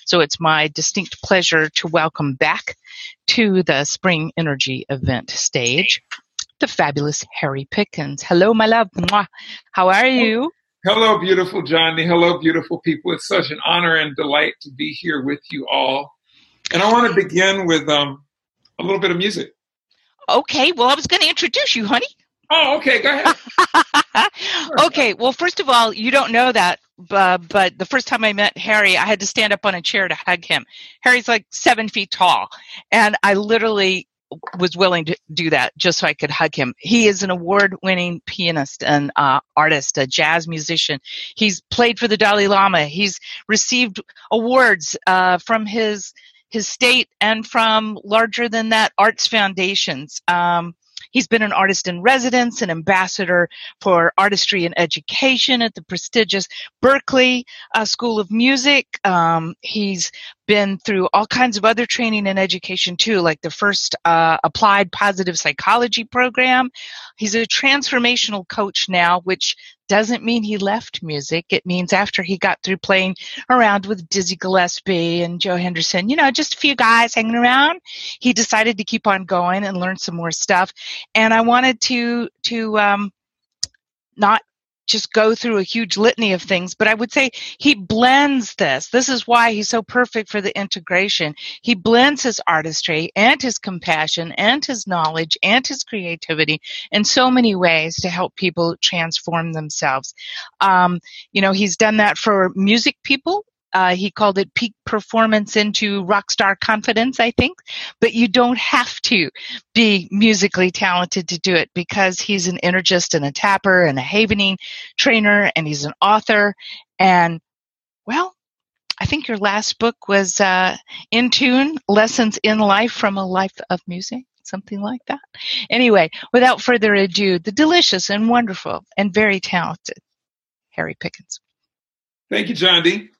So it's my distinct pleasure to welcome back to the Spring Energy event stage the fabulous Harry Pickens. Hello, my love. Mwah. How are you? Hello, beautiful Johnny. Hello, beautiful people. It's such an honor and delight to be here with you all. And I want to begin with a little bit of music. Okay, well, I was going to introduce you, honey. Oh, okay, go ahead. Okay, well, first of all, you don't know that, but the first time I met Harry, I had to stand up on a chair to hug him. Harry's like 7 feet tall, and I literally was willing to do that just so I could hug him. He is an award-winning pianist and artist, a jazz musician. He's played for the Dalai Lama. He's received awards from his state and from larger than that arts foundations. He's been an artist in residence, an ambassador for artistry and education at the prestigious Berklee School of Music. He's been through all kinds of other training and education too, like the first applied positive psychology program. He's a transformational coach now, which doesn't mean he left music. It means after he got through playing around with Dizzy Gillespie and Joe Henderson, just a few guys hanging around, he decided to keep on going and learn some more stuff. And I wanted to not just go through a huge litany of things, but I would say he blends this. This is why he's so perfect for the integration. He blends his artistry and his compassion and his knowledge and his creativity in so many ways to help people transform themselves. He's done that for music people. He called it peak performance into rock star confidence, I think. But you don't have to be musically talented to do it because he's an energist and a tapper and a havening trainer, and he's an author. And, well, I think your last book was In Tune, Lessons in Life from a Life of Music, something like that. Anyway, without further ado, the delicious and wonderful and very talented Harry Pickens. Thank you, John D.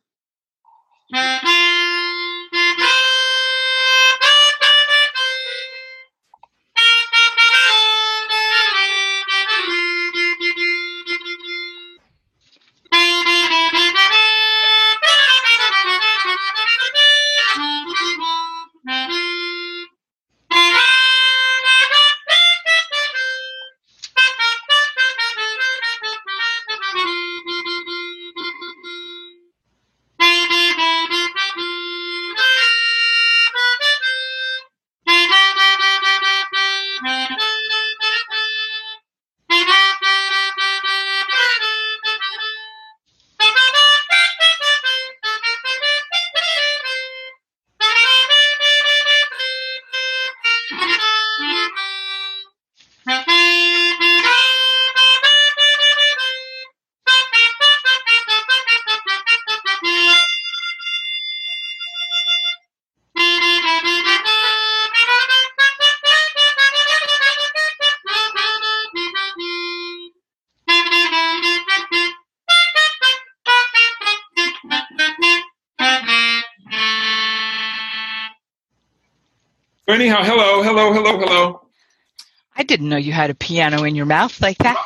Anyhow, hello. I didn't know you had a piano in your mouth like that.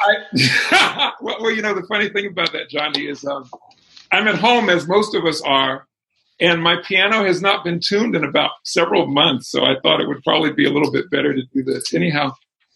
Well, the funny thing about that, Johnny, is I'm at home, as most of us are, and my piano has not been tuned in about several months, so I thought it would probably be a little bit better to do this. Anyhow,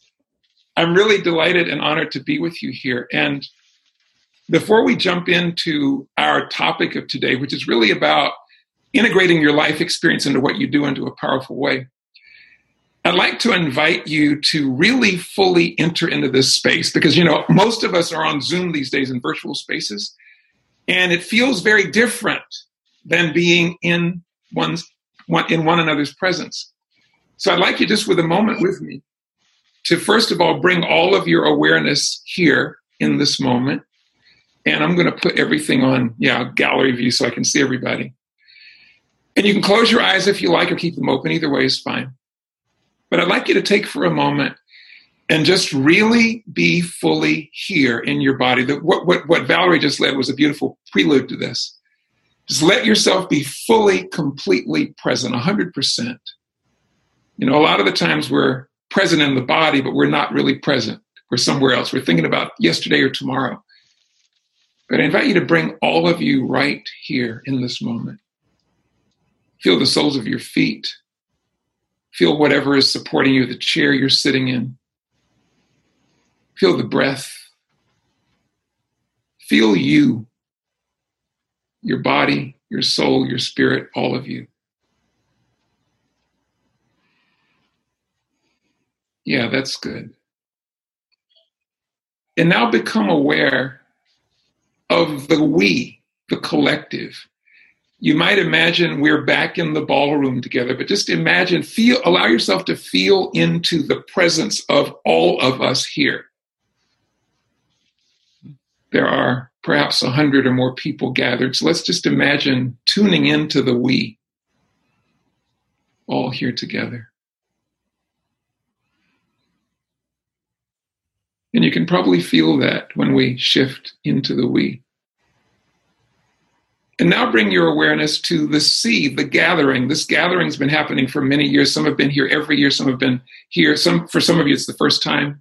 I'm really delighted and honored to be with you here. And before we jump into our topic of today, which is really about integrating your life experience into what you do into a powerful way, I'd like to invite you to really fully enter into this space because, most of us are on Zoom these days in virtual spaces, and it feels very different than being in one another's presence. So I'd like you just with a moment with me to, first of all, bring all of your awareness here in this moment. And I'm going to put everything on, gallery view so I can see everybody. And you can close your eyes if you like or keep them open. Either way is fine. But I'd like you to take for a moment and just really be fully here in your body. What Valerie just led was a beautiful prelude to this. Just let yourself be fully, completely present, 100%. A lot of the times we're present in the body, but we're not really present. We're somewhere else. We're thinking about yesterday or tomorrow. But I invite you to bring all of you right here in this moment. Feel the soles of your feet. Feel whatever is supporting you, the chair you're sitting in. Feel the breath. Feel you, your body, your soul, your spirit, all of you. Yeah, that's good. And now become aware of the we, the collective. You might imagine we're back in the ballroom together, but just imagine, allow yourself to feel into the presence of all of us here. There are perhaps 100 or more people gathered. So let's just imagine tuning into the we, all here together. And you can probably feel that when we shift into the we. And now bring your awareness to the see, the gathering. This gathering's been happening for many years. Some have been here every year. Some have been here. For some of you, it's the first time.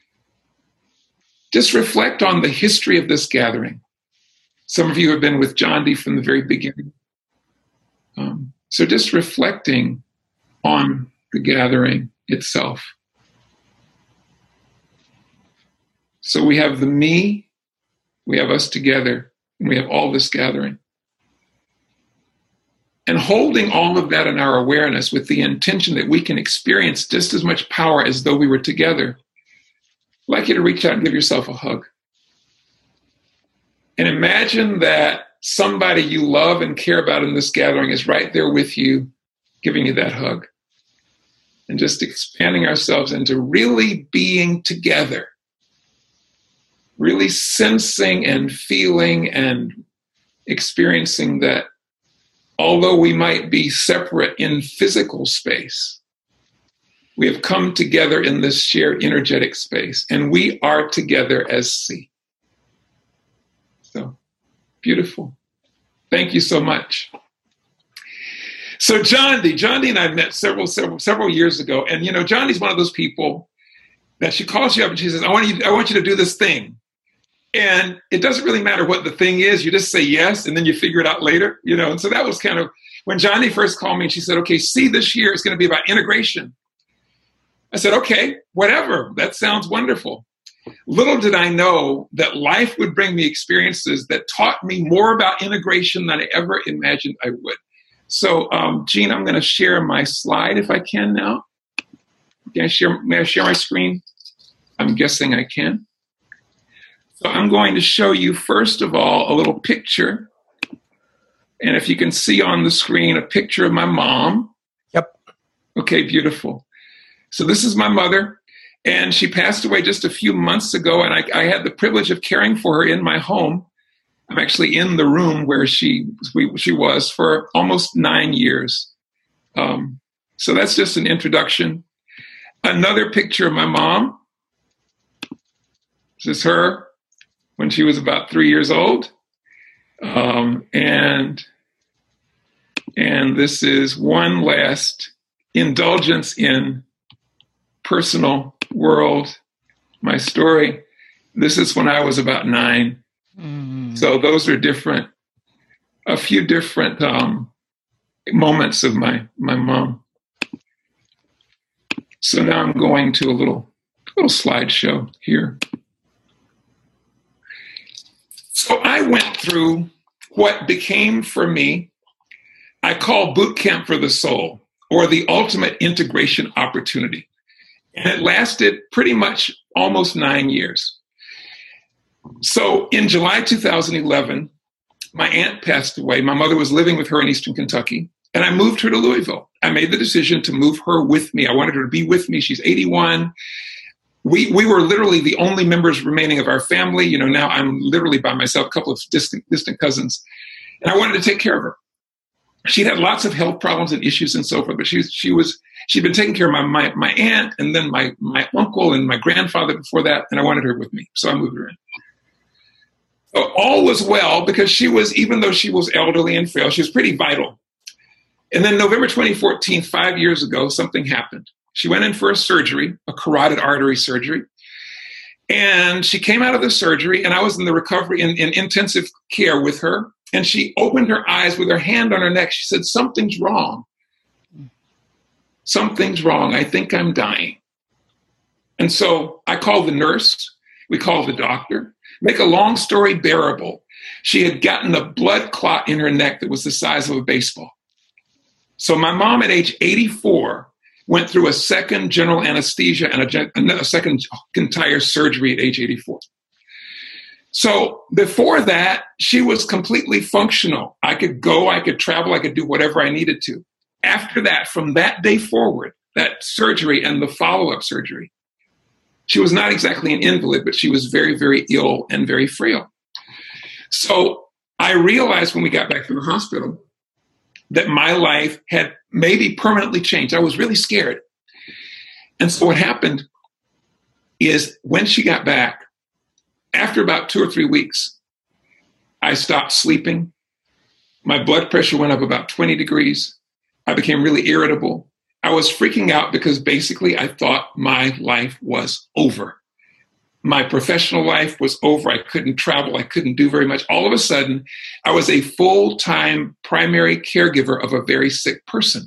Just reflect on the history of this gathering. Some of you have been with John Dee from the very beginning. So just reflecting on the gathering itself. So we have the me, we have us together, and we have all this gathering. And holding all of that in our awareness with the intention that we can experience just as much power as though we were together, I'd like you to reach out and give yourself a hug. And imagine that somebody you love and care about in this gathering is right there with you, giving you that hug. And just expanding ourselves into really being together. Really sensing and feeling and experiencing that although we might be separate in physical space, we have come together in this shared energetic space, and we are together as C. So beautiful. Thank you so much. So John Dee and I met several years ago, and John Dee's one of those people that she calls you up and she says, I want you to do this thing. And it doesn't really matter what the thing is. You just say yes, and then you figure it out later, And so that was kind of when John Dee first called me and she said, okay, see, this year is going to be about integration. I said, okay, whatever. That sounds wonderful. Little did I know that life would bring me experiences that taught me more about integration than I ever imagined I would. So, Jean, I'm going to share my slide if I can now. May I share my screen? I'm guessing I can. So I'm going to show you, first of all, a little picture. And if you can see on the screen, a picture of my mom. Yep. Okay, beautiful. So this is my mother, and she passed away just a few months ago, and I had the privilege of caring for her in my home. I'm actually in the room where she was for almost 9 years. So that's just an introduction. Another picture of my mom. This is her when she was about 3 years old. And this is one last indulgence in personal world, my story. This is when I was about 9. Mm-hmm. So those are a few different moments of my mom. So now I'm going to a little slideshow here. So I went through what became for me, I call boot camp for the soul, or the ultimate integration opportunity. And it lasted pretty much almost 9 years. So in July 2011, my aunt passed away. My mother was living with her in Eastern Kentucky, and I moved her to Louisville. I made the decision to move her with me. I wanted her to be with me. She's 81. We were literally the only members remaining of our family. Now I'm literally by myself, a couple of distant cousins. And I wanted to take care of her. She'd had lots of health problems and issues and so forth, but she'd been taking care of my aunt and then my uncle and my grandfather before that, and I wanted her with me. So I moved her in. So all was well because even though she was elderly and frail, she was pretty vital. And then November 2014, 5 years ago, something happened. She went in for a surgery, a carotid artery surgery. And she came out of the surgery, and I was in the recovery in intensive care with her. And she opened her eyes with her hand on her neck. She said, something's wrong. Something's wrong. I think I'm dying. And so I called the nurse. We called the doctor. Make a long story bearable, she had gotten a blood clot in her neck that was the size of a baseball. So my mom at age 84 went through a second general anesthesia and a second entire surgery at age 84. So before that, she was completely functional. I could go, I could travel, I could do whatever I needed to. After that, from that day forward, that surgery and the follow-up surgery, she was not exactly an invalid, but she was very, very ill and very frail. So I realized when we got back from the hospital that my life had maybe permanently changed. I was really scared. And so what happened is when she got back, after about 2 or 3 weeks, I stopped sleeping. My blood pressure went up about 20 degrees. I became really irritable. I was freaking out because basically I thought my life was over. My professional life was over. I couldn't travel. I couldn't do very much. All of a sudden, I was a full-time primary caregiver of a very sick person.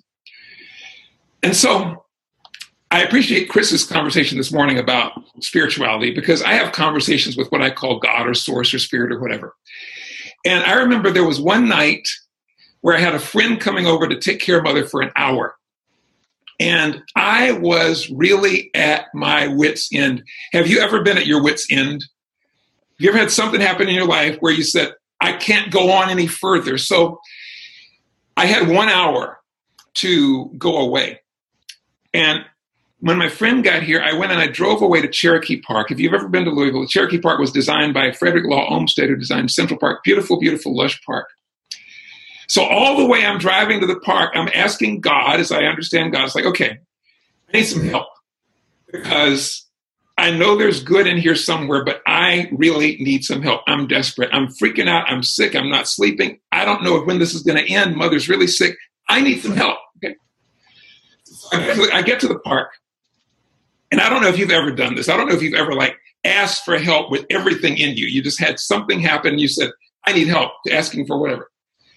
And so I appreciate Chris's conversation this morning about spirituality because I have conversations with what I call God or source or spirit or whatever. And I remember there was one night where I had a friend coming over to take care of Mother for an hour. And I was really at my wit's end. Have you ever been at your wit's end? Have you ever had something happen in your life where you said, I can't go on any further? So I had 1 hour to go away. And when my friend got here, I went and I drove away to Cherokee Park. If you've ever been to Louisville, Cherokee Park was designed by Frederick Law Olmsted, who designed Central Park. Beautiful, beautiful, lush park. So all the way I'm driving to the park, I'm asking God, as I understand God, it's like, okay, I need some help because I know there's good in here somewhere, but I really need some help. I'm desperate. I'm freaking out. I'm sick. I'm not sleeping. I don't know when this is going to end. Mother's really sick. I need some help. Okay. So I get to the park, and I don't know if you've ever done this. I don't know if you've ever asked for help with everything in you. You just had something happen, and you said, I need help, asking for whatever.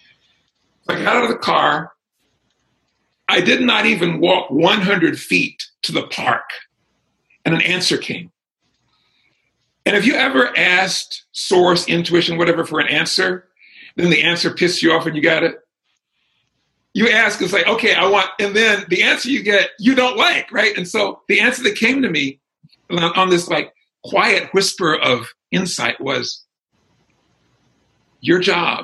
I got out of the car. I did not even walk 100 feet to the park, and an answer came. And if you ever asked source, intuition, whatever, for an answer, then the answer pissed you off and you got it, you ask, it's like, okay, I want, and then the answer you get, you don't like, right? And so the answer that came to me on this quiet whisper of insight was, your job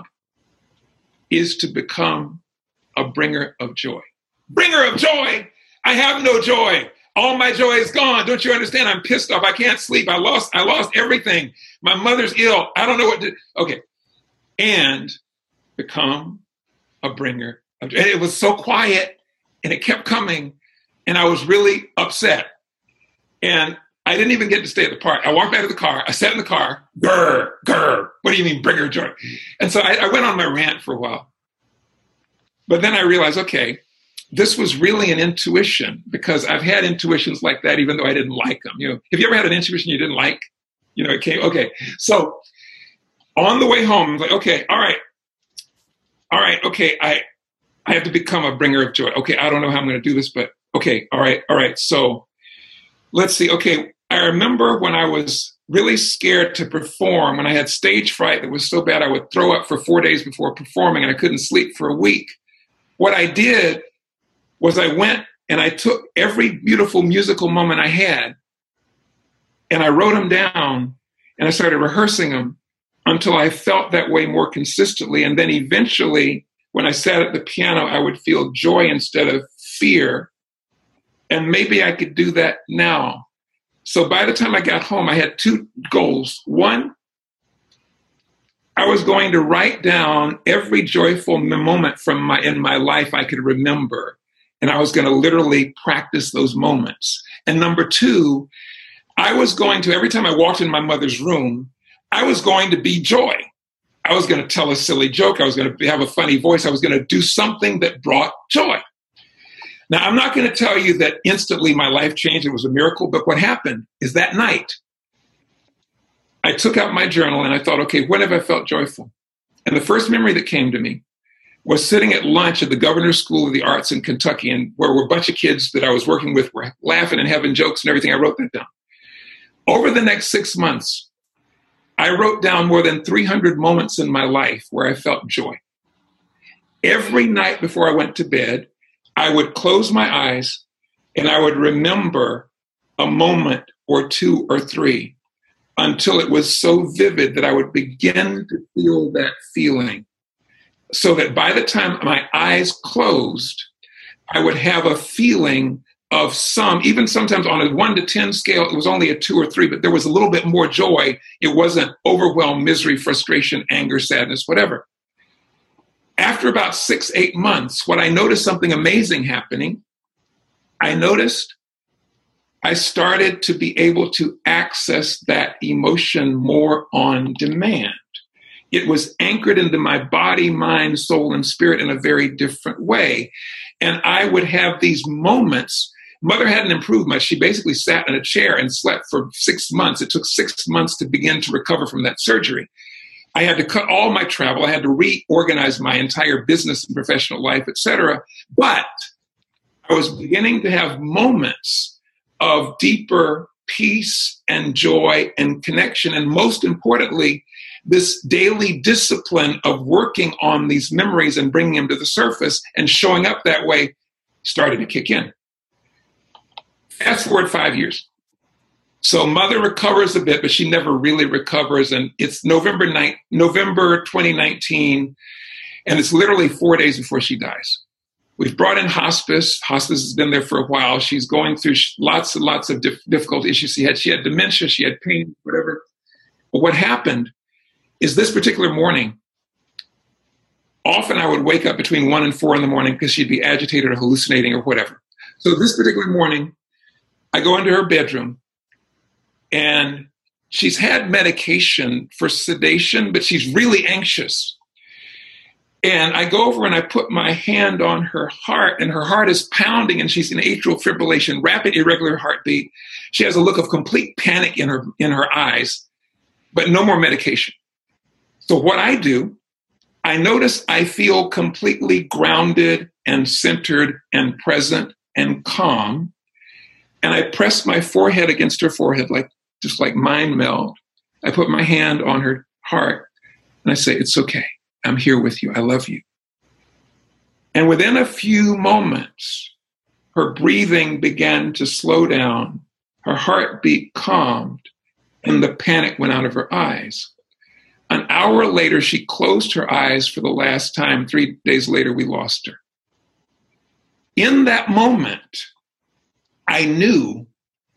is to become a bringer of joy. Bringer of joy? I have no joy. All my joy is gone. Don't you understand? I'm pissed off. I can't sleep. I lost everything. My mother's ill. I don't know what to do. Okay. And become a bringer of joy. And it was so quiet and it kept coming. And I was really upset. And I didn't even get to stay at the park. I walked back to the car. I sat in the car. Grr, grr. What do you mean, bringer of joy? And so I went on my rant for a while. But then I realized, okay, this was really an intuition because I've had intuitions like that, even though I didn't like them. Have you ever had an intuition you didn't like? It came, okay. So on the way home, I'm like, okay, all right, okay, I have to become a bringer of joy. Okay, I don't know how I'm going to do this, but okay, all right. So let's see. Okay, I remember when I was really scared to perform, when I had stage fright that was so bad I would throw up for 4 days before performing and I couldn't sleep for a week. What I did was I went and I took every beautiful musical moment I had and I wrote them down and I started rehearsing them until I felt that way more consistently. And then eventually, when I sat at the piano, I would feel joy instead of fear. And maybe I could do that now. So by the time I got home, I had 2 goals. One, I was going to write down every joyful moment in my life I could remember. And I was going to literally practice those moments. And number 2, I was going to, every time I walked in my mother's room, I was going to be joy. I was going to tell a silly joke. I was going to have a funny voice. I was going to do something that brought joy. Now, I'm not going to tell you that instantly my life changed. It was a miracle. But what happened is that night, I took out my journal and I thought, okay, when have I felt joyful? And the first memory that came to me was sitting at lunch at the Governor's School of the Arts in Kentucky, and where a bunch of kids that I was working with were laughing and having jokes and everything. I wrote that down. Over the next 6 months, I wrote down more than 300 moments in my life where I felt joy. Every night before I went to bed, I would close my eyes and I would remember a moment or two or three until it was so vivid that I would begin to feel that feeling. So that by the time my eyes closed, I would have a feeling of some, even sometimes on a 1 to 10 scale, it was only a 2 or 3, but there was a little bit more joy. It wasn't overwhelm, misery, frustration, anger, sadness, whatever. After about 6, 8 months, what I noticed something amazing happening. I noticed I started to be able to access that emotion more on demand. It was anchored into my body, mind, soul, and spirit in a very different way. And I would have these moments. Mother hadn't improved much. She basically sat in a chair and slept for 6 months. It took 6 months to begin to recover from that surgery. I had to cut all my travel. I had to reorganize my entire business and professional life, et cetera. But I was beginning to have moments of deeper peace and joy and connection. And most importantly, this daily discipline of working on these memories and bringing them to the surface and showing up that way started to kick in. Fast forward 5 years. So Mother recovers a bit, but she never really recovers. And it's November 2019, and it's literally 4 days before she dies. We've brought in hospice. Hospice has been there for a while. She's going through lots and lots of difficult issues. She had dementia, she had pain, whatever. But what happened is this particular morning, often I would wake up between 1 and 4 in the morning because she'd be agitated or hallucinating or whatever. So this particular morning, I go into her bedroom, and she's had medication for sedation, but she's really anxious. And I go over and I put my hand on her heart, and her heart is pounding, and she's in atrial fibrillation, rapid irregular heartbeat. She has a look of complete panic in her eyes, but no more medication. So what I do, I notice I feel completely grounded and centered and present and calm. And I press my forehead against her forehead, just like mind meld. I put my hand on her heart and I say, "It's okay. I'm here with you. I love you." And within a few moments, her breathing began to slow down, her heartbeat calmed, and the panic went out of her eyes. An hour later, she closed her eyes for the last time. 3 days later, we lost her. In that moment, I knew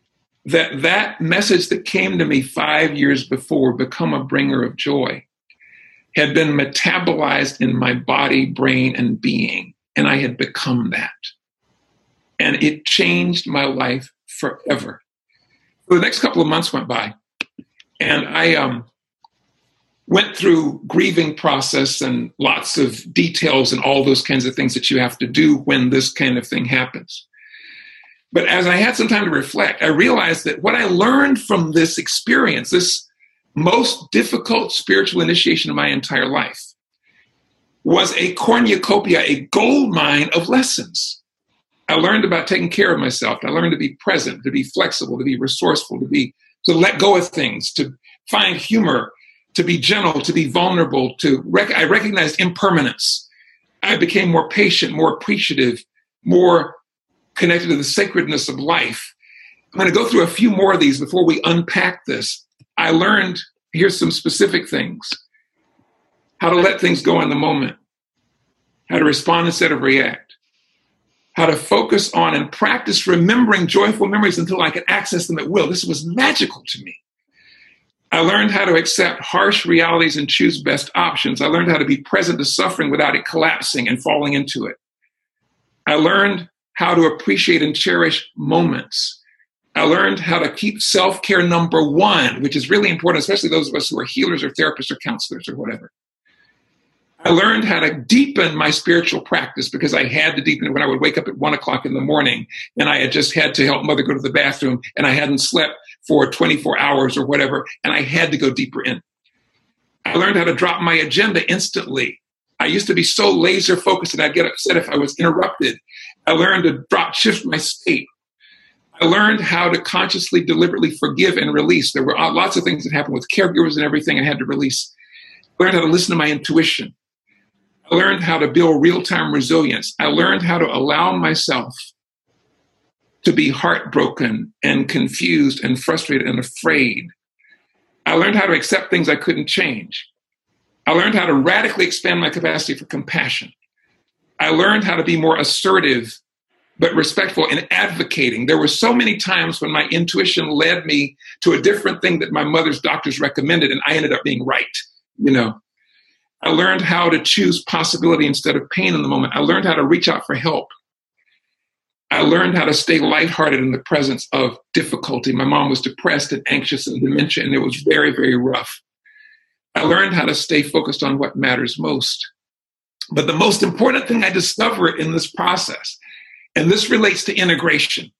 that message that came to me 5 years before, become a bringer of joy, had been metabolized in my body, brain, and being, and I had become that. And it changed my life forever. So the next couple of months went by, and I went through grieving process and lots of details and all those kinds of things that you have to do when this kind of thing happens. But as I had some time to reflect, I realized that what I learned from this experience, this most difficult spiritual initiation of my entire life, was a cornucopia, a gold mine of lessons. I learned about taking care of myself. I learned to be present, to be flexible, to be resourceful, to let go of things, to find humor, to be gentle, to be vulnerable. I recognized impermanence. I became more patient, more appreciative, more connected to the sacredness of life. I'm going to go through a few more of these before we unpack this. I learned, here's some specific things: how to let things go in the moment, how to respond instead of react, how to focus on and practice remembering joyful memories until I could access them at will. This was magical to me. I learned how to accept harsh realities and choose best options. I learned how to be present to suffering without it collapsing and falling into it. I learned how to appreciate and cherish moments. I learned how to keep self-care number one, which is really important, especially those of us who are healers or therapists or counselors or whatever. I learned how to deepen my spiritual practice because I had to deepen it when I would wake up at 1 o'clock in the morning and I had just had to help Mother go to the bathroom and I hadn't slept for 24 hours or whatever, and I had to go deeper in. I learned how to drop my agenda instantly. I used to be so laser focused and I'd get upset if I was interrupted. I learned to shift my state. I learned how to consciously, deliberately forgive and release. There were lots of things that happened with caregivers and everything I had to release. I learned how to listen to my intuition. I learned how to build real-time resilience. I learned how to allow myself to be heartbroken and confused and frustrated and afraid. I learned how to accept things I couldn't change. I learned how to radically expand my capacity for compassion. I learned how to be more assertive but respectful in advocating. There were so many times when my intuition led me to a different thing that my mother's doctors recommended, and I ended up being right, you know. I learned how to choose possibility instead of pain in the moment. I learned how to reach out for help. I learned how to stay lighthearted in the presence of difficulty. My mom was depressed and anxious and dementia, and it was very, very rough. I learned how to stay focused on what matters most. But the most important thing I discovered in this process, and this relates to integration.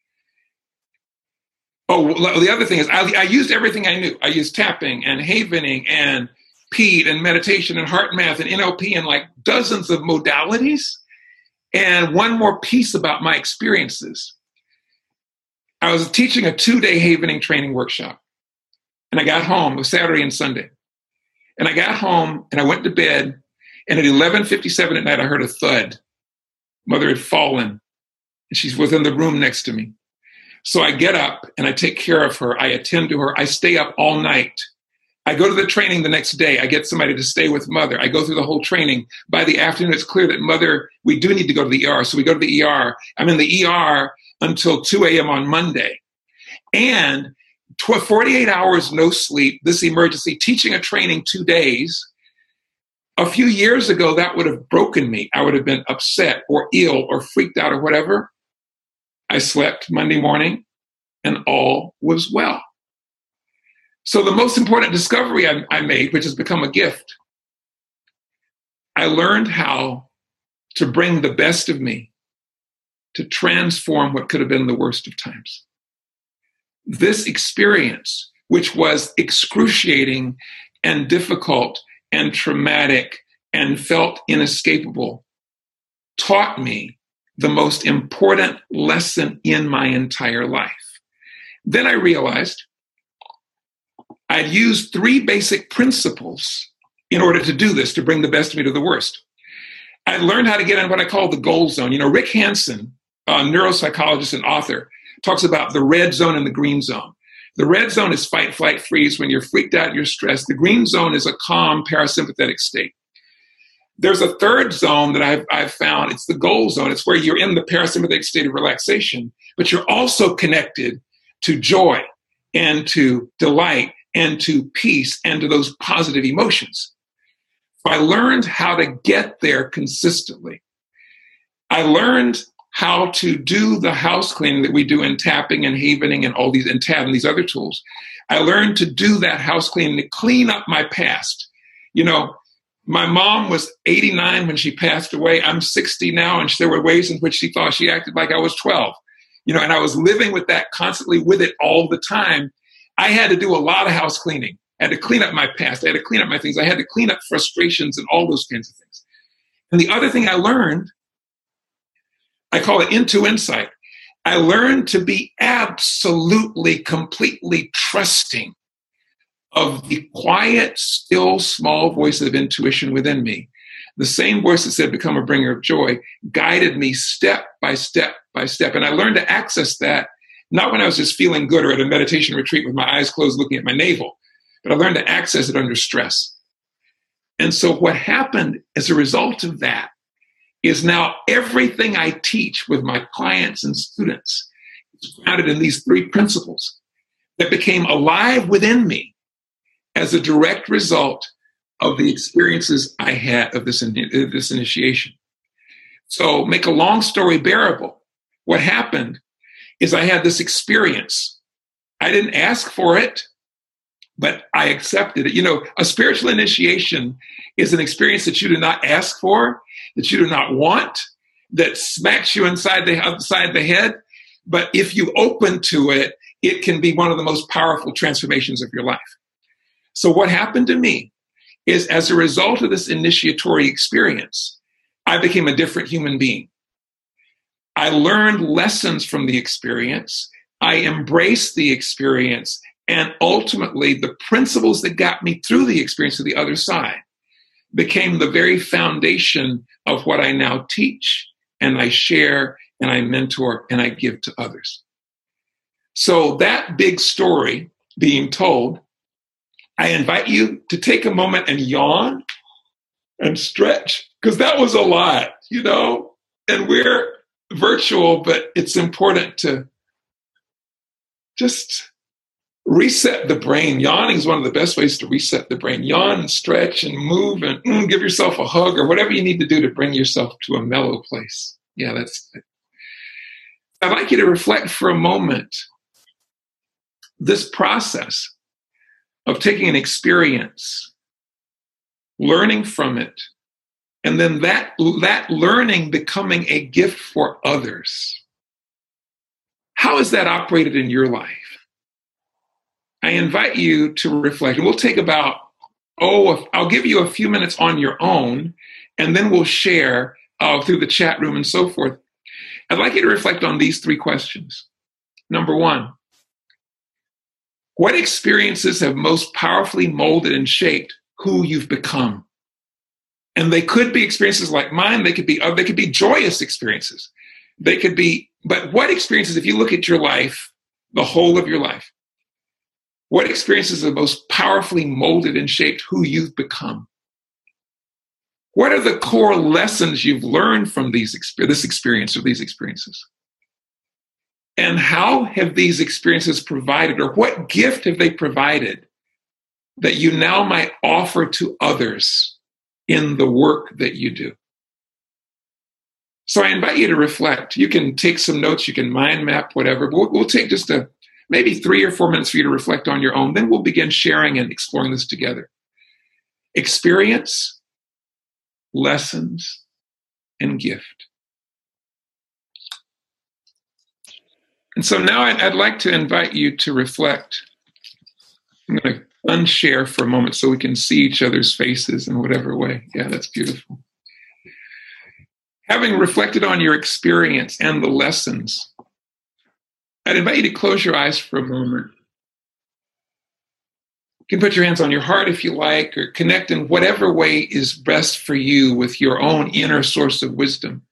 Oh, the other thing is I used everything I knew. I used tapping and havening and PED and meditation and heart math and NLP and like dozens of modalities. And one more piece about my experiences. I was teaching a 2-day havening training workshop. And I got home, it was Saturday and Sunday. And I got home and I went to bed. And at 11:57 at night, I heard a thud. Mother had fallen. And she was in the room next to me. So I get up and I take care of her. I attend to her. I stay up all night. I go to the training the next day. I get somebody to stay with Mother. I go through the whole training. By the afternoon, it's clear that Mother, we do need to go to the ER. So we go to the ER. I'm in the ER until 2 a.m. on Monday. And 48 hours, no sleep, this emergency, teaching a training 2 days. A few years ago, that would have broken me. I would have been upset or ill or freaked out or whatever. I slept Monday morning and all was well. So the most important discovery I made, which has become a gift, I learned how to bring the best of me to transform what could have been the worst of times. This experience, which was excruciating and difficult and traumatic and felt inescapable, taught me the most important lesson in my entire life. Then I realized I'd used 3 basic principles in order to do this, to bring the best of me to the worst. I learned how to get in what I call the gold zone. You know, Rick Hansen, a neuropsychologist and author, talks about the red zone and the green zone. The red zone is fight, flight, freeze. When you're freaked out, you're stressed. The green zone is a calm, parasympathetic state. There's a third zone that I've found. It's the gold zone. It's where you're in the parasympathetic state of relaxation, but you're also connected to joy and to delight and to peace and to those positive emotions. So I learned how to get there consistently. I learned how to do the house cleaning that we do in tapping and havening and all these, and tab and these other tools. I learned to do that house cleaning, to clean up my past. You know, my mom was 89 when she passed away. I'm 60 now, and there were ways in which she thought she acted like I was 12. You know, and I was living with that constantly, with it all the time. I had to do a lot of house cleaning. I had to clean up my past. I had to clean up my things. I had to clean up frustrations and all those kinds of things. And the other thing I learned, I call it into insight. I learned to be absolutely, completely trusting of the quiet, still, small voice of intuition within me. The same voice that said, become a bringer of joy, guided me step by step by step. And I learned to access that, not when I was just feeling good or at a meditation retreat with my eyes closed looking at my navel, but I learned to access it under stress. And so what happened as a result of that is now everything I teach with my clients and students is grounded in these 3 principles that became alive within me as a direct result of the experiences I had of this initiation. So make a long story bearable. What happened is I had this experience. I didn't ask for it, but I accepted it. You know, a spiritual initiation is an experience that you do not ask for, that you do not want, that smacks you inside the head. But if you open to it, it can be one of the most powerful transformations of your life. So what happened to me is as a result of this initiatory experience, I became a different human being. I learned lessons from the experience. I embraced the experience. And ultimately, the principles that got me through the experience to the other side became the very foundation of what I now teach and I share and I mentor and I give to others. So that big story being told, I invite you to take a moment and yawn and stretch, because that was a lot, and we're virtual, but it's important to just reset the brain. Yawning is one of the best ways to reset the brain. Yawn and stretch and move and give yourself a hug or whatever you need to do to bring yourself to a mellow place. Yeah, that's it. I'd like you to reflect for a moment this process of taking an experience, learning from it, and then that learning becoming a gift for others. How has that operated in your life? I invite you to reflect. And we'll take about, I'll give you a few minutes on your own, and then we'll share through the chat room and so forth. I'd like you to reflect on these 3 questions. Number 1, what experiences have most powerfully molded and shaped who you've become? And they could be experiences like mine. They could be joyous experiences. But what experiences, if you look at your life, the whole of your life, what experiences have most powerfully molded and shaped who you've become? What are the core lessons you've learned from this experience or these experiences? And how have these experiences provided, or what gift have they provided that you now might offer to others in the work that you do? So I invite you to reflect. You can take some notes, you can mind map, whatever. We'll take just maybe 3 or 4 minutes for you to reflect on your own. Then we'll begin sharing and exploring this together. Experience, lessons, and gift. And so now I'd like to invite you to reflect. I'm going to unshare for a moment so we can see each other's faces in whatever way. Yeah, that's beautiful. Having reflected on your experience and the lessons, I'd invite you to close your eyes for a moment. You can put your hands on your heart if you like, or connect in whatever way is best for you with your own inner source of wisdom.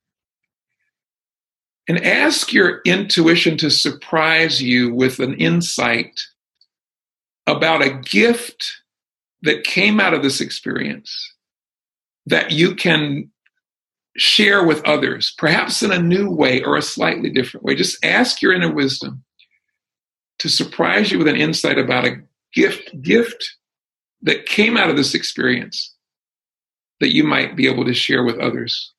And ask your intuition to surprise you with an insight about a gift that came out of this experience that you can share with others, perhaps in a new way or a slightly different way. Just ask your inner wisdom to surprise you with an insight about a gift that came out of this experience that you might be able to share with others.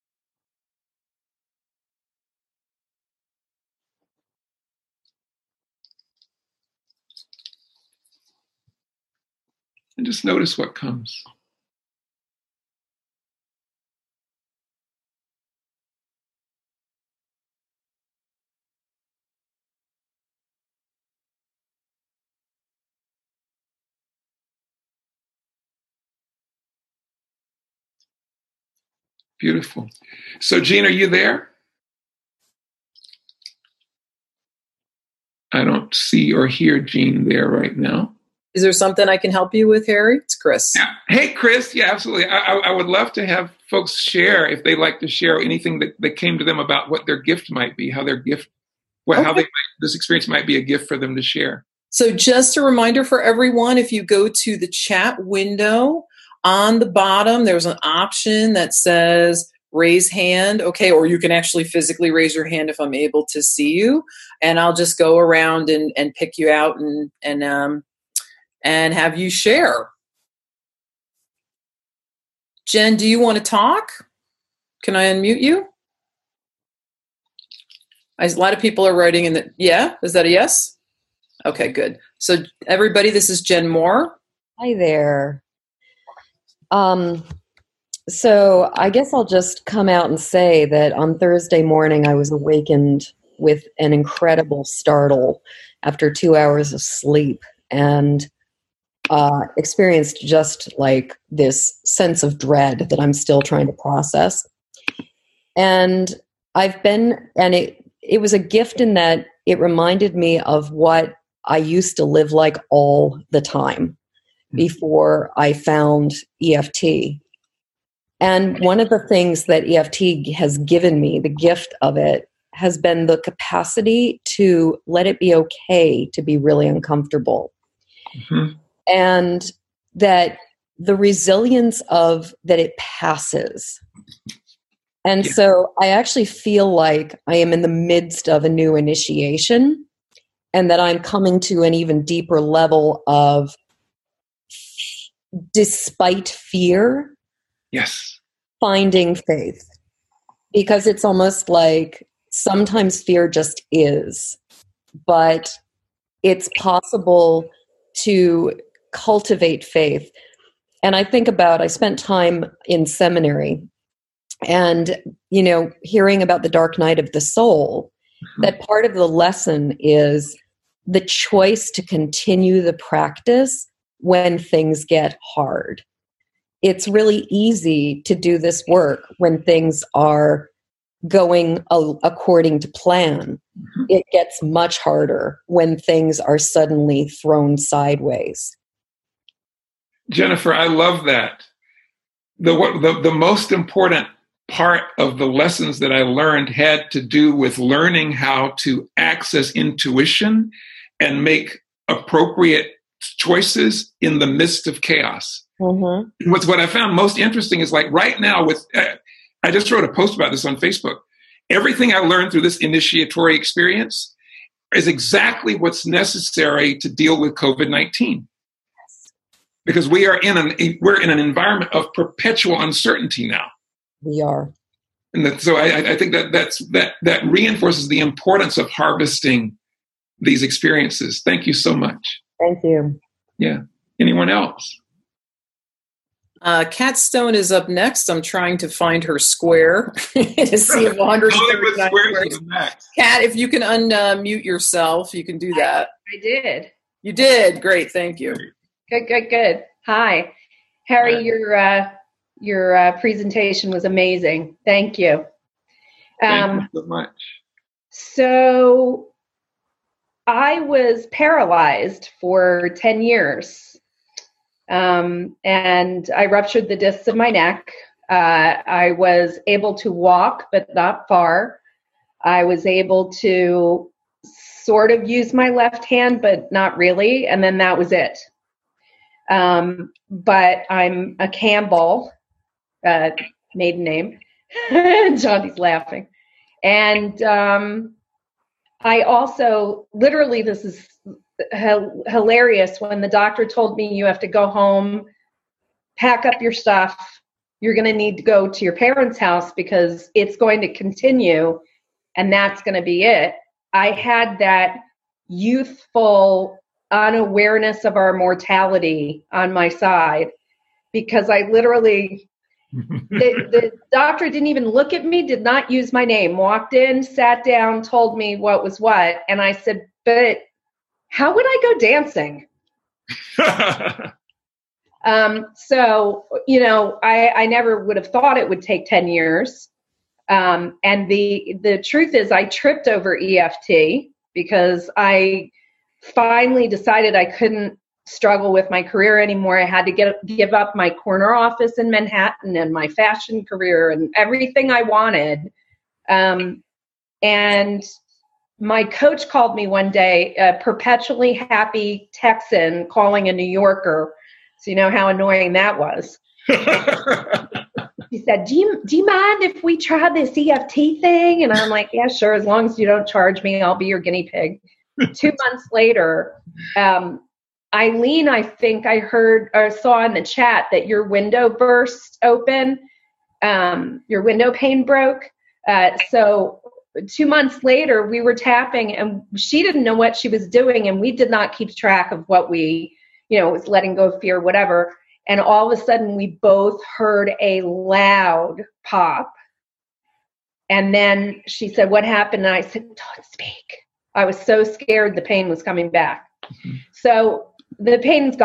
And just notice what comes. Beautiful. So, Jean, are you there? I don't see or hear Jean there right now. Is there something I can help you with, Harry? It's Chris. Yeah. Hey, Chris. Yeah, absolutely. I would love to have folks share, if they like to share anything that came to them about what their gift might be, how this experience might be a gift for them to share. So just a reminder for everyone, if you go to the chat window, on the bottom, there's an option that says raise hand. Okay, or you can actually physically raise your hand if I'm able to see you. And I'll just go around and pick you out and have you share. Jen, do you want to talk? Can I unmute you? A lot of people are writing in the, yeah? Is that a yes? Okay, good. So everybody, this is Jen Moore. Hi there. So I guess I'll just come out and say that on Thursday morning, I was awakened with an incredible startle after 2 hours of sleep. And experienced just like this sense of dread that I'm still trying to process. And it was a gift in that it reminded me of what I used to live like all the time before I found EFT. And one of the things that EFT has given me, the gift of it, has been the capacity to let it be okay to be really uncomfortable. Mm-hmm. And that the resilience of that it passes. And so I actually feel like I am in the midst of a new initiation, and that I'm coming to an even deeper level of, despite fear, finding faith. Because it's almost like sometimes fear just is, but it's possible to cultivate faith. And I spent time in seminary and, hearing about the dark night of the soul, that part of the lesson is the choice to continue the practice when things get hard. It's really easy to do this work when things are going according to plan. It gets much harder when things are suddenly thrown sideways. Jennifer, I love that. The most important part of the lessons that I learned had to do with learning how to access intuition and make appropriate choices in the midst of chaos. Mm-hmm. What I found most interesting is, like, right now I just wrote a post about this on Facebook. Everything I learned through this initiatory experience is exactly what's necessary to deal with COVID-19. Because we're in an environment of perpetual uncertainty now. We are. And so I think that reinforces the importance of harvesting these experiences. Thank you so much. Thank you. Yeah. Anyone else? Kat Stone is up next. I'm trying to find her square to see if 139 squares. Kat, if you can unmute yourself, you can do that. I did. You did. Great. Thank you. Good. Hi, Harry. Your presentation was amazing. Thank you. Thank you so much. So I was paralyzed for 10 years. And I ruptured the discs of my neck. I was able to walk, but not far. I was able to sort of use my left hand, but not really. And then that was it. But I'm a Campbell, maiden name. Johnny's laughing. And I also, literally, this is hilarious. When the doctor told me you have to go home, pack up your stuff, you're going to need to go to your parents' house because it's going to continue and that's going to be it. I had that youthful unawareness of our mortality on my side because I literally, the doctor didn't even look at me, did not use my name, walked in, sat down, told me what was what. And I said, but how would I go dancing? So, I never would have thought it would take 10 years. And the truth is I tripped over EFT because I finally decided I couldn't struggle with my career anymore. I had to give up my corner office in Manhattan and my fashion career and everything I wanted. And my coach called me one day, a perpetually happy Texan calling a New Yorker. So you know how annoying that was. He said, do you mind if we try this EFT thing? And I'm like, yeah, sure. As long as you don't charge me, I'll be your guinea pig. 2 months later, Eileen, I think I heard or saw in the chat that your window burst open. Your window pane broke. So 2 months later, we were tapping and she didn't know what she was doing. And we did not keep track of what we, was letting go of fear, whatever. And all of a sudden we both heard a loud pop. And then she said, what happened? And I said, don't speak. I was so scared the pain was coming back. Mm-hmm. So the pain's gone.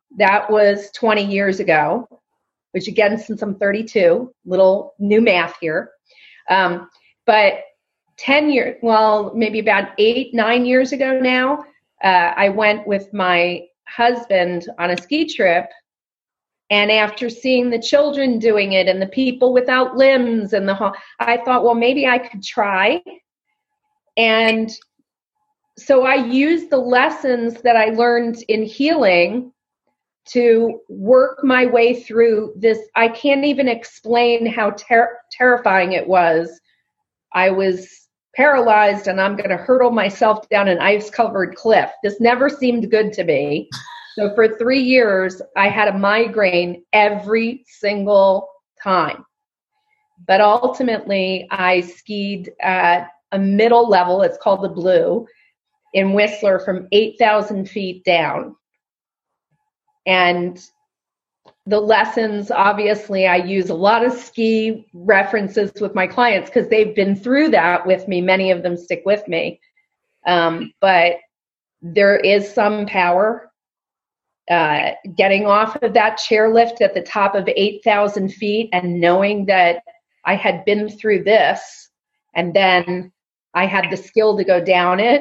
That was 20 years ago, which again, since I'm 32, little new math here. But 10 years, well, maybe about 8-9 years ago now, I went with my husband on a ski trip. And after seeing the children doing it and the people without limbs and I thought, well, maybe I could try. And so I used the lessons that I learned in healing to work my way through this. I can't even explain how terrifying it was. I was paralyzed and I'm going to hurtle myself down an ice-covered cliff. This never seemed good to me. So for 3 years, I had a migraine every single time. But ultimately, I skied at a middle level, it's called the Blue, in Whistler from 8,000 feet down. And the lessons, obviously, I use a lot of ski references with my clients because they've been through that with me. Many of them stick with me. But there is some power. Getting off of that chairlift at the top of 8,000 feet and knowing that I had been through this and then I had the skill to go down it.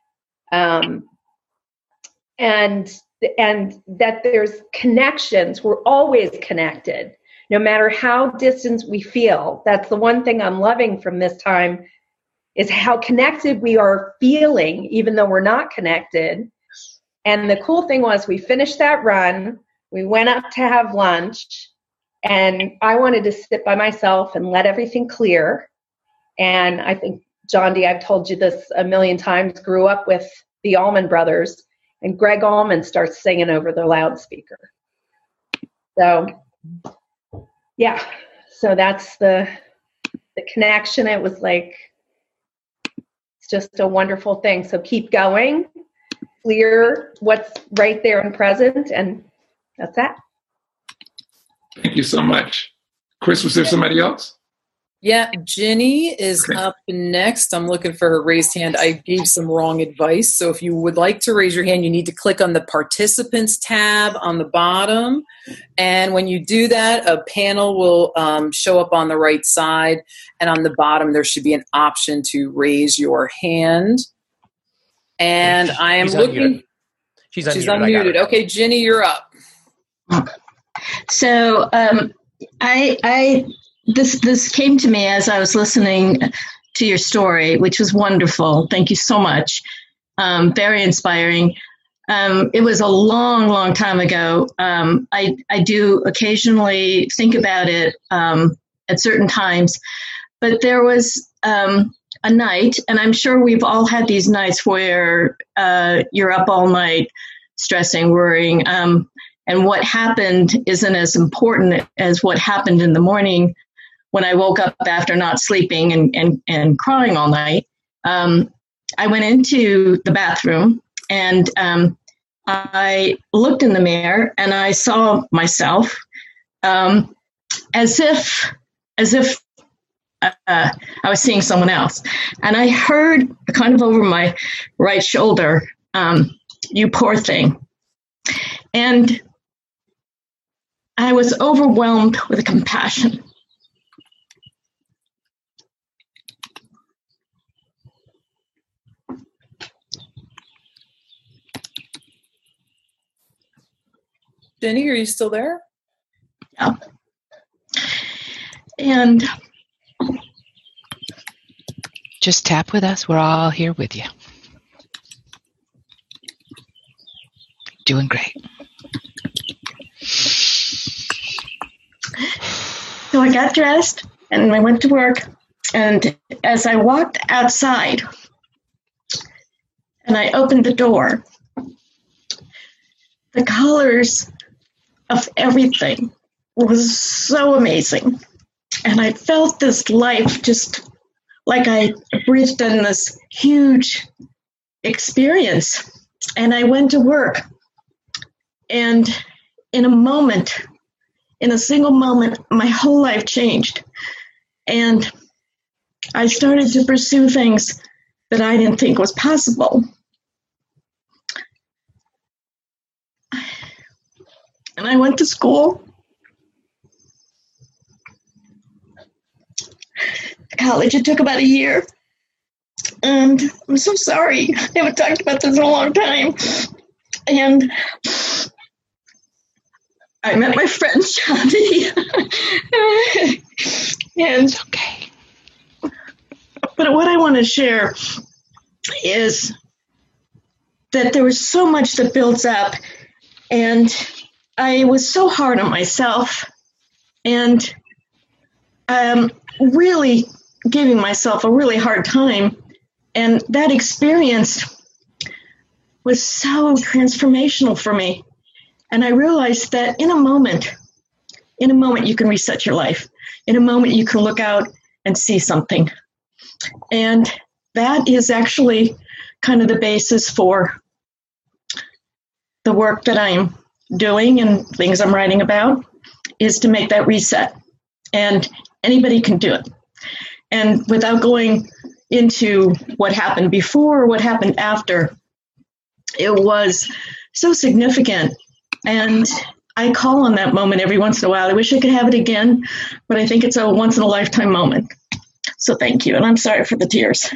And that there's connections. We're always connected, no matter how distant we feel. That's the one thing I'm loving from this time is how connected we are feeling, even though we're not connected. And the cool thing was we finished that run. We went up to have lunch, and I wanted to sit by myself and let everything clear. And I think, John D., I've told you this a million times, grew up with the Allman Brothers. And Greg Allman starts singing over the loudspeaker. So, yeah. So that's the connection. It was like, it's just a wonderful thing. So keep going. Clear what's right there and present. And that's that. Thank you so much. Chris, was there somebody else? Yeah, Ginny is up next. I'm looking for her raised hand. I gave some wrong advice. So if you would like to raise your hand, you need to click on the participants tab on the bottom. And when you do that, a panel will show up on the right side. And on the bottom, there should be an option to raise your hand. And I am looking. She's unmuted. She's unmuted. Okay, Ginny, you're up. So This came to me as I was listening to your story, which was wonderful. Thank you so much. Very inspiring. It was a long, long time ago. I do occasionally think about it at certain times, but there was a night, and I'm sure we've all had these nights where you're up all night stressing, worrying, and what happened isn't as important as what happened in the morning. When I woke up after not sleeping and crying all night, I went into the bathroom and I looked in the mirror and I saw myself as if I was seeing someone else. And I heard kind of over my right shoulder, "You poor thing." And I was overwhelmed with compassion. Jenny, are you still there? Yeah. And just tap with us. We're all here with you. Doing great. So I got dressed and I went to work. And as I walked outside and I opened the door, the colors of everything was so amazing. And I felt this life just like I breathed in this huge experience. And I went to work. And in a moment, in a single moment, my whole life changed. And I started to pursue things that I didn't think was possible. And I went to school, college. It took about a year. And I'm so sorry. I haven't talked about this in a long time. And I met my friend Johnny. And It's okay. but what I want to share is that there was so much that builds up, and I was so hard on myself, and really giving myself a really hard time. And that experience was so transformational for me. And I realized that in a moment you can reset your life. In a moment you can look out and see something. And that is actually kind of the basis for the work that I'm doing and things I'm writing about, is to make that reset. And anybody can do it. And without going into what happened before or what happened after, it was so significant. And I call on that moment every once in a while. I wish I could have it again, but I think it's a once in a lifetime moment. So thank you. And I'm sorry for the tears.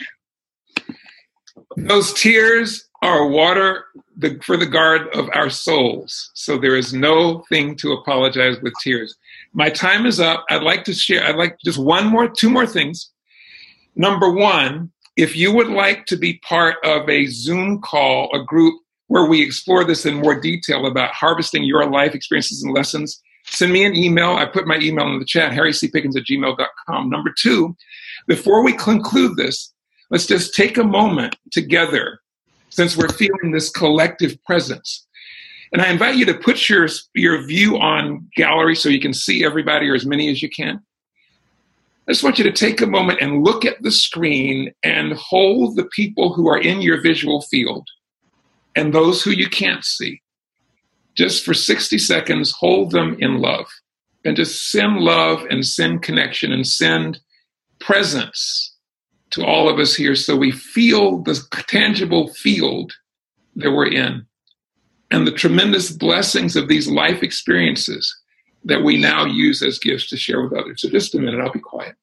Those tears are water for the guard of our souls. So there is no thing to apologize with tears. My time is up. I'd like just two more things. Number one, if you would like to be part of a Zoom call, a group where we explore this in more detail about harvesting your life experiences and lessons, send me an email. I put my email in the chat, harrycpickens@gmail.com. Number two, before we conclude this, let's just take a moment together, since we're feeling this collective presence. And I invite you to put your view on gallery so you can see everybody, or as many as you can. I just want you to take a moment and look at the screen and hold the people who are in your visual field and those who you can't see. Just for 60 seconds, hold them in love, and just send love and send connection and send presence to all of us here, so we feel the tangible field that we're in and the tremendous blessings of these life experiences that we now use as gifts to share with others. So just a minute, I'll be quiet.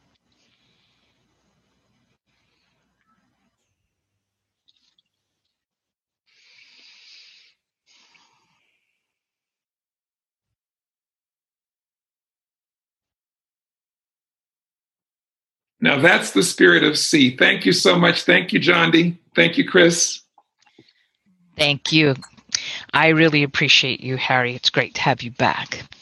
Now that's the spirit of C. Thank you so much. Thank you, John D. Thank you, Chris. Thank you. I really appreciate you, Harry. It's great to have you back.